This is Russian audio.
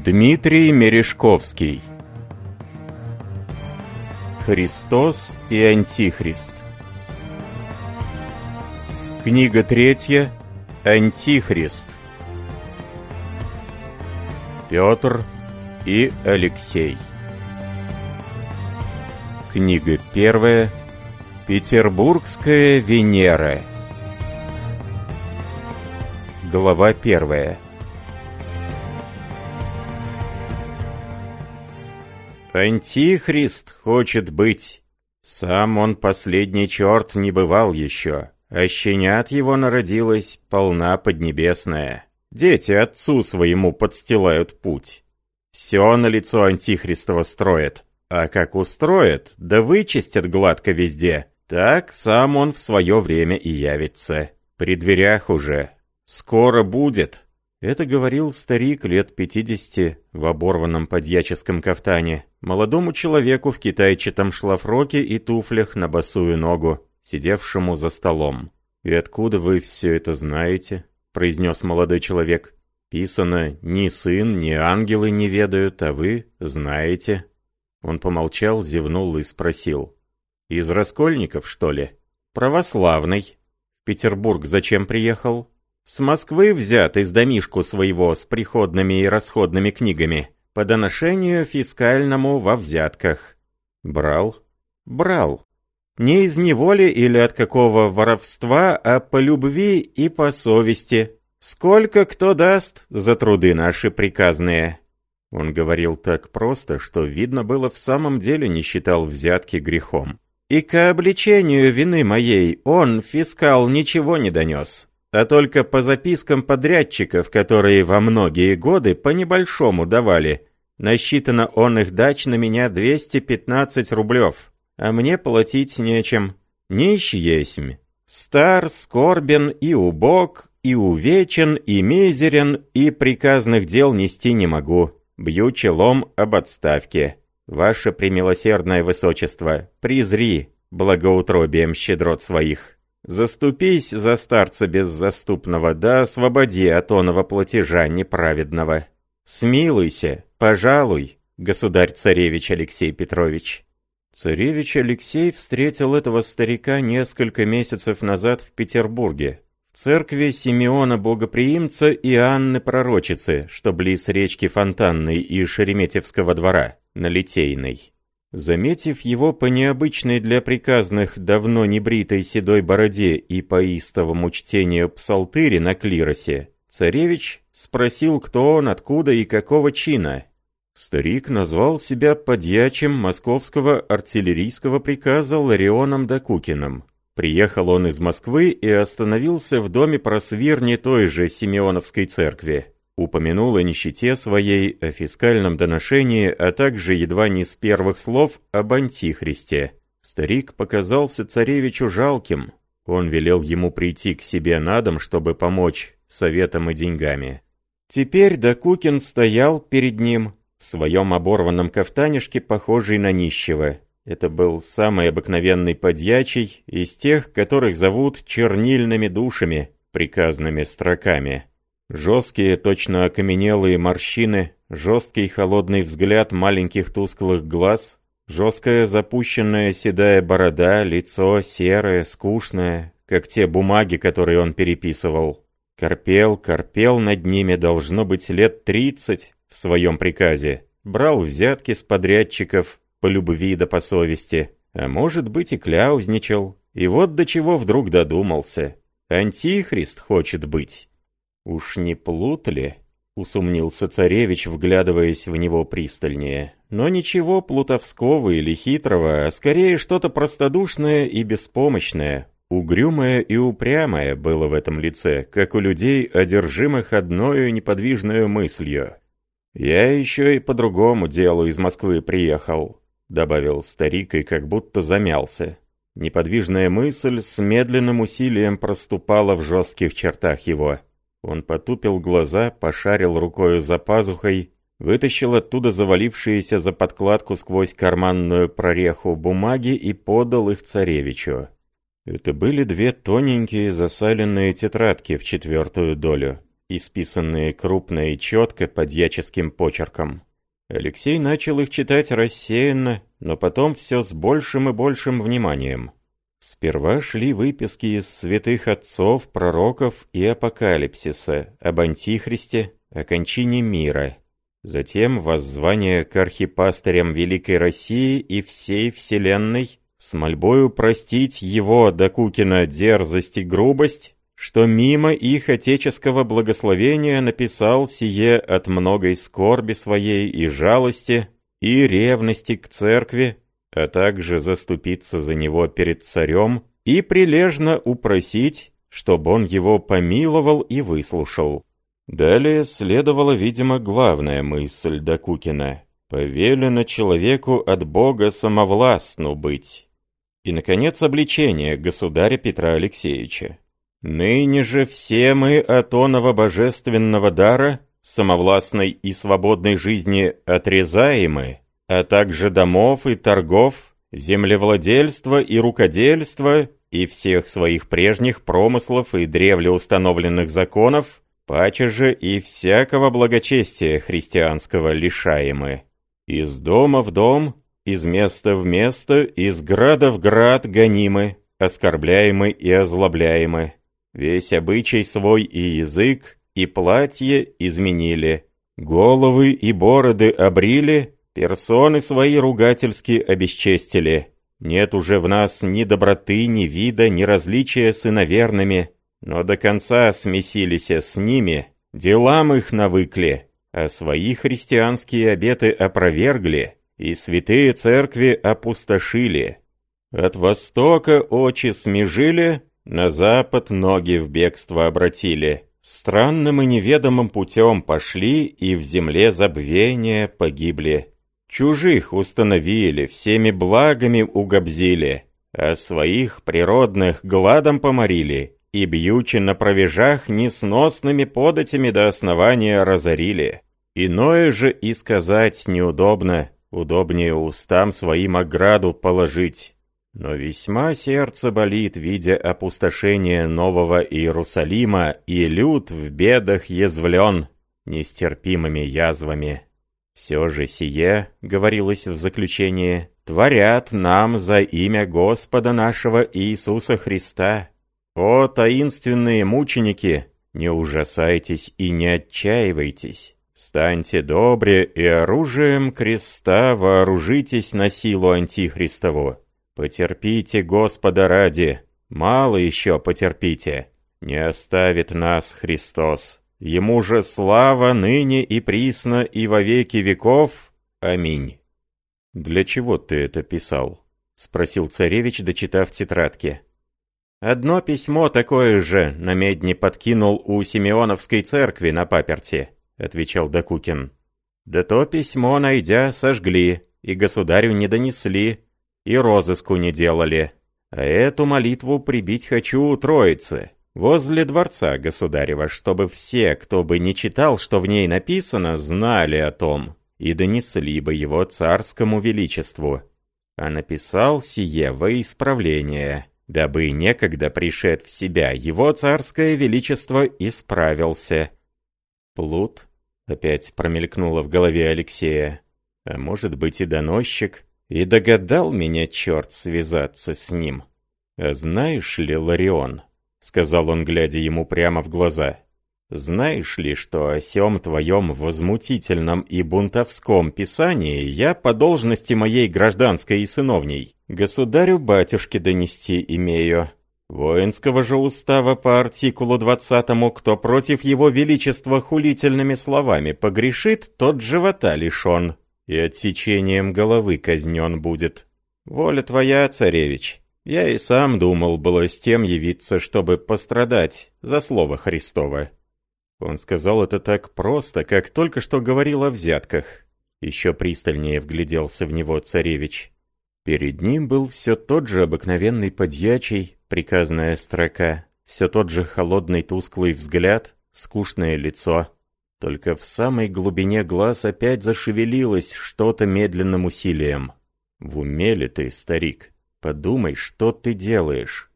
Дмитрий Мережковский. Христос и Антихрист. Книга 3. Антихрист. Петр и Алексей. Книга 1. Петербургская Венера. Глава 1. Антихрист хочет быть. Сам он последний черт не бывал еще, а щенят его народилась полна поднебесная. Дети отцу своему подстилают путь. Все на лицо Антихристово строят, а как устроят, да вычистят гладко везде, так сам он в свое время и явится. При дверях уже. Скоро будет. Это говорил старик лет 50 в оборванном подьяческом кафтане, молодому человеку в китайчатом шлафроке и туфлях на босую ногу, сидевшему за столом. «И откуда вы все это знаете?» — произнес молодой человек. «Писано, ни сын, ни ангелы не ведают, а вы знаете». Он помолчал, зевнул и спросил. «Из Раскольников, что ли?» «Православный. В Петербург зачем приехал?» «С Москвы взят из домишку своего с приходными и расходными книгами, по доношению фискальному во взятках». «Брал?» «Брал. Не из неволи или от какого воровства, а по любви и по совести. Сколько кто даст за труды наши приказные». Он говорил так просто, что видно было, в самом деле не считал взятки грехом. «И к обличению вины моей он, фискал, ничего не донес, а только по запискам подрядчиков, которые во многие годы по небольшому давали. Насчитано он их дач на меня 215 рублев, а мне платить нечем. Нищ есмь. Стар, скорбен и убог, и увечен, и мизерен, и приказных дел нести не могу. Бью челом об отставке. Ваше премилосердное высочество, презри благоутробием щедрот своих. Заступись за старца беззаступного, да освободи от оного платежа неправедного. Смилуйся, пожалуй, государь-царевич Алексей Петрович». Царевич Алексей встретил этого старика несколько месяцев назад в Петербурге, в церкви Симеона Богоприимца и Анны Пророчицы, что близ речки Фонтанной и Шереметьевского двора, на Литейной. Заметив его по необычной для приказных давно небритой седой бороде и по истовому чтению псалтыри на клиросе, царевич спросил, кто он, откуда и какого чина. Старик назвал себя подьячим московского артиллерийского приказа Ларионом Докукиным. Приехал он из Москвы и остановился в доме просвирни той же Симеоновской церкви. Упомянул о нищете своей, о фискальном доношении, а также едва не с первых слов об Антихристе. Старик показался царевичу жалким. Он велел ему прийти к себе на дом, чтобы помочь советом и деньгами. Теперь Докукин стоял перед ним в своем оборванном кафтанишке, похожий на нищего. Это был самый обыкновенный подьячий из тех, которых зовут чернильными душами, приказными строками. Жесткие, точно окаменелые морщины, жесткий холодный взгляд маленьких тусклых глаз, жесткая запущенная седая борода, лицо серое, скучное, как те бумаги, которые он переписывал. Корпел над ними, должно быть, лет 30 в своем приказе. Брал взятки с подрядчиков по любви да по совести, а может быть и кляузничал. И вот до чего вдруг додумался. Антихрист хочет быть. «Уж не плут ли?» — усомнился царевич, вглядываясь в него пристальнее. Но ничего плутовского или хитрого, а скорее что-то простодушное и беспомощное, угрюмое и упрямое было в этом лице, как у людей, одержимых одною неподвижною мыслью. «Я еще и по другому делу из Москвы приехал», — добавил старик и как будто замялся. Неподвижная мысль с медленным усилием проступала в жестких чертах его. Он потупил глаза, пошарил рукою за пазухой, вытащил оттуда завалившиеся за подкладку сквозь карманную прореху бумаги и подал их царевичу. Это были 2 тоненькие засаленные тетрадки в 4 долю, исписанные крупно и четко подьяческим почерком. Алексей начал их читать рассеянно, но потом все с большим и большим вниманием. Сперва шли выписки из святых отцов, пророков и апокалипсиса об Антихристе, о кончине мира. Затем воззвание к архипастырям Великой России и всей Вселенной с мольбою простить его, Докукина, дерзость и грубость, что мимо их отеческого благословения написал сие от многой скорби своей и жалости, и ревности к церкви, а также заступиться за него перед царем и прилежно упросить, чтобы он его помиловал и выслушал. Далее следовала, видимо, главная мысль Докукина: повелено человеку от Бога самовластну быть. И, наконец, обличение государя Петра Алексеевича. Ныне же все мы от оного божественного дара, самовластной и свободной жизни отрезаемы, а также домов и торгов, землевладельства и рукодельства, и всех своих прежних промыслов и древле установленных законов, паче же и всякого благочестия христианского лишаемы. Из дома в дом, из места в место, из града в град гонимы, оскорбляемы и озлобляемы. Весь обычай свой и язык, и платье изменили, головы и бороды обрили, персоны свои ругательски обесчестили. Нет уже в нас ни доброты, ни вида, ни различия с иноверными, но до конца смесились с ними, делам их навыкли, а свои христианские обеты опровергли, и святые церкви опустошили. От востока очи смежили, на запад ноги в бегство обратили, странным и неведомым путем пошли и в земле забвения погибли. Чужих установили, всеми благами угобзили, а своих природных гладом поморили, и бьючи на провежах несносными податями до основания разорили. Иное же и сказать неудобно, удобнее устам своим ограду положить. Но весьма сердце болит, видя опустошение Нового Иерусалима, и люд в бедах язвлен нестерпимыми язвами. Все же сие, говорилось в заключении, творят нам за имя Господа нашего Иисуса Христа. О, таинственные мученики, не ужасайтесь и не отчаивайтесь. Станьте добре и оружием креста вооружитесь на силу Антихристову. Потерпите Господа ради, мало еще потерпите. Не оставит нас Христос. Ему же слава ныне и присно и во веки веков. Аминь. «Для чего ты это писал?» — спросил царевич, дочитав тетрадки. «Одно письмо такое же на медне подкинул у Симеоновской церкви на паперти», — отвечал Докукин. «Да то письмо, найдя, сожгли, и государю не донесли, и розыску не делали. А эту молитву прибить хочу у Троицы, возле дворца государева, чтобы все, кто бы не читал, что в ней написано, знали о том, и донесли бы его царскому величеству. А написал сие во исправление, дабы некогда пришед в себя его царское величество исправился». «Плут?» — опять промелькнуло в голове Алексея. «А может быть и доносчик?» И догадал меня черт связаться с ним. «А знаешь ли, Ларион, — сказал он, глядя ему прямо в глаза, — знаешь ли, что о сём твоем возмутительном и бунтовском писании я по должности моей гражданской и сыновней государю-батюшке донести имею? Воинского же устава по артикулу 20, кто против его величества хулительными словами погрешит, тот живота лишен и отсечением головы казнен будет. Воля твоя, царевич. Я и сам думал было с тем явиться, чтобы пострадать за слово Христово». Он сказал это так просто, как только что говорил о взятках. Еще пристальнее вгляделся в него царевич. Перед ним был все тот же обыкновенный подьячий, приказная строка, все тот же холодный тусклый взгляд, скучное лицо. Только в самой глубине глаз опять зашевелилось что-то медленным усилием. «В уме ли ты, старик? Подумай, что ты делаешь?»